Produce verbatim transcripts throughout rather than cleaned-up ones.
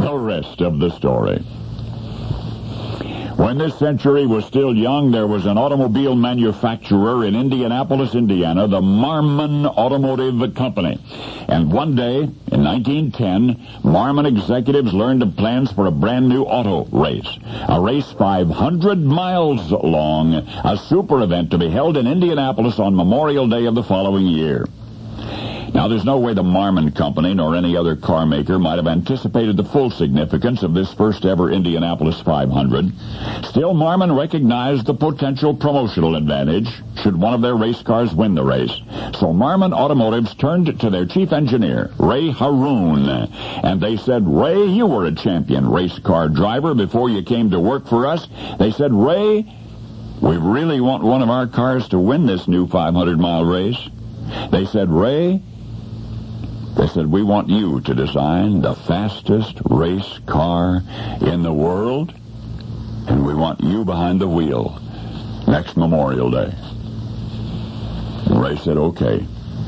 The rest of the story. When this century was still young, there was an automobile manufacturer in Indianapolis, Indiana, the Marmon Automotive Company. And one day, in nineteen ten, Marmon executives learned of plans for a brand new auto race. A race five hundred miles long, a super event to be held in Indianapolis on Memorial Day of the following year. Now, there's no way the Marmon Company nor any other car maker might have anticipated the full significance of this first-ever Indianapolis five hundred. Still, Marmon recognized the potential promotional advantage should one of their race cars win the race. So Marmon Automotives turned to their chief engineer, Ray Harroun, and they said, "Ray, you were a champion race car driver before you came to work for us." They said, "Ray, we really want one of our cars to win this new five hundred mile race." They said, "Ray," they said, "we want you to design the fastest race car in the world, and we want you behind the wheel next Memorial Day." And Ray said, "Okay."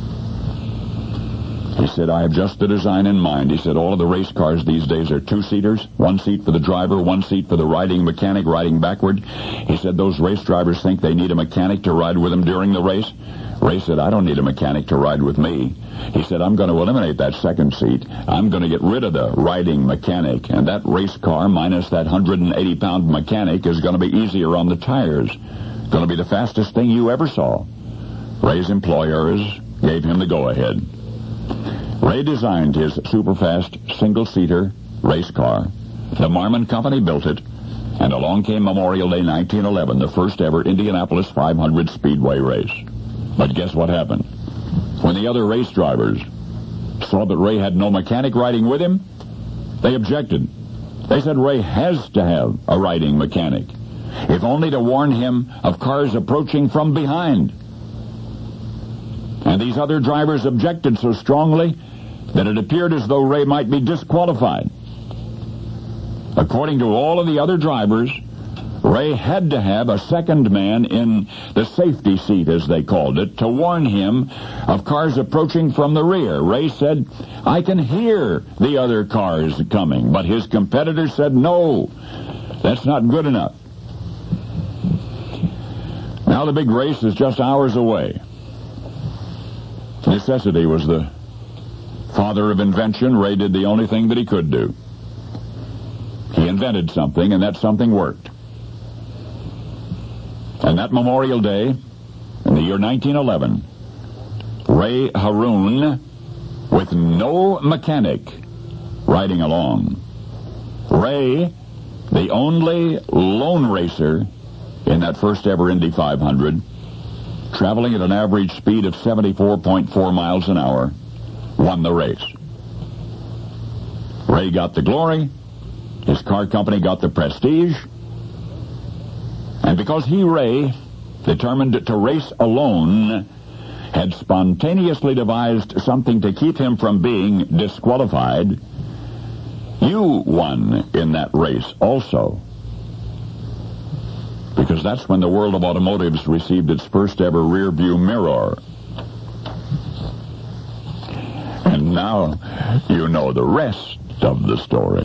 He said, "I have just the design in mind." He said, "All of the race cars these days are two-seaters, one seat for the driver, one seat for the riding mechanic riding backward." He said, "Those race drivers think they need a mechanic to ride with them during the race." Ray said, "I don't need a mechanic to ride with me." He said, "I'm going to eliminate that second seat. I'm going to get rid of the riding mechanic, and that race car minus that one hundred eighty pound mechanic is going to be easier on the tires. Going to be the fastest thing you ever saw." Ray's employers gave him the go-ahead. Ray designed his super-fast single-seater race car. The Marmon Company built it, and along came Memorial Day nineteen eleven, the first-ever Indianapolis five hundred Speedway race. But guess what happened? When the other race drivers saw that Ray had no mechanic riding with him, they objected. They said Ray has to have a riding mechanic, if only to warn him of cars approaching from behind. And these other drivers objected so strongly that it appeared as though Ray might be disqualified. According to all of the other drivers, Ray had to have a second man in the safety seat, as they called it, to warn him of cars approaching from the rear. Ray said, "I can hear the other cars coming," but his competitors said, "No, that's not good enough." Now the big race is just hours away. Necessity was the father of invention. Ray did the only thing that he could do. He invented something, and that something worked. And that Memorial Day, in the year nineteen eleven, Ray Harroun, with no mechanic, riding along. Ray, the only lone racer in that first-ever Indy five hundred, traveling at an average speed of seventy-four point four miles an hour, won the race. Ray got the glory. His car company got the prestige. And because he, Ray, determined to race alone, had spontaneously devised something to keep him from being disqualified, you won in that race also. Because that's when the world of automotives received its first ever rear view mirror. And now you know the rest of the story.